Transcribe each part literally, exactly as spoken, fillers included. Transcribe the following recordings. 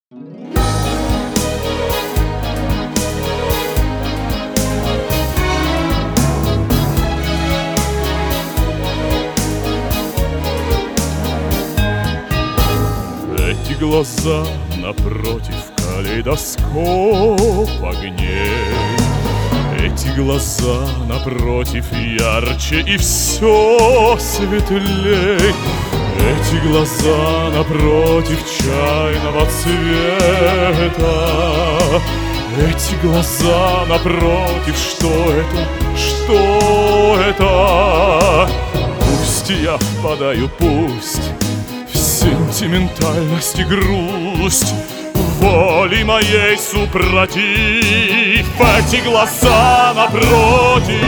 Эти глаза напротив калейдоскоп огней, эти глаза напротив ярче и все светлей, эти глаза напротив чайного цвета, эти глаза напротив, что это, что это? Пусть я впадаю, пусть в сентиментальность и грусть, воли моей супротив, эти глаза напротив.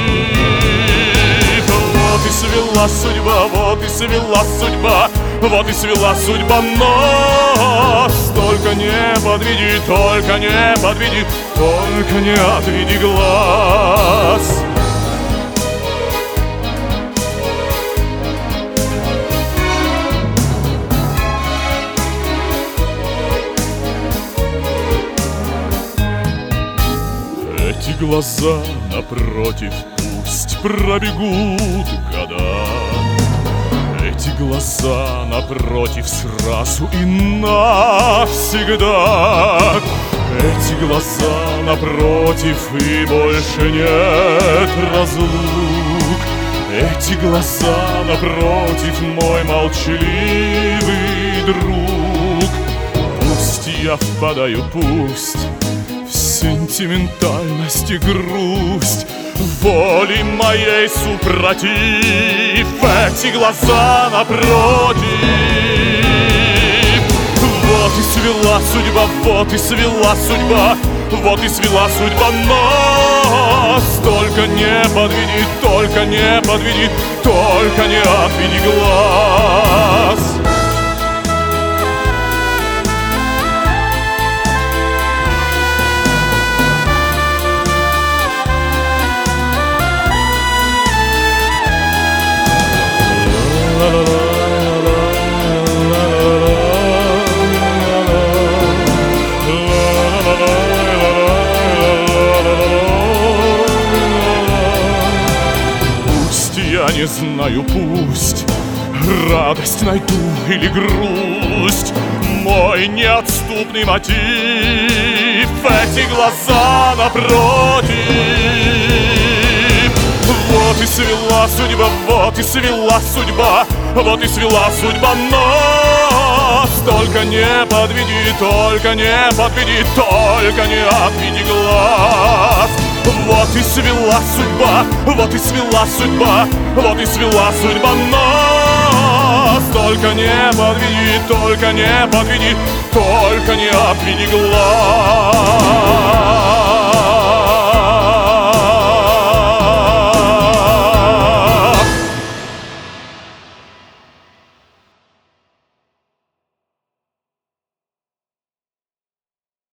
Вот и свела судьба, вот и свела судьба, вот и свела судьба нас. Только не подведи, только не подведи, только не отведи глаз. Эти глаза напротив, пусть пробегут года, эти глаза напротив сразу и навсегда, эти глаза напротив и больше нет разлук, эти глаза напротив мой молчаливый друг. Пусть я впадаю, пусть в сентиментальность и грусть, воли моей супротив, эти глаза напротив. Вот и свела судьба, вот и свела судьба, вот и свела судьба нас. Только не подведи, только не подведи, только не отведи глаз. Я не знаю, пусть радость найду или грусть, мой неотступный мотив, эти глаза напротив. Вот и свела судьба, вот и свела судьба, вот и свела судьба нас. Только не подведи, только не подведи, только не отведи глаз. Вот и свела судьба, вот и свела судьба, вот и свела судьба нас. Только не подведи, только не подведи, только не отведи глаз.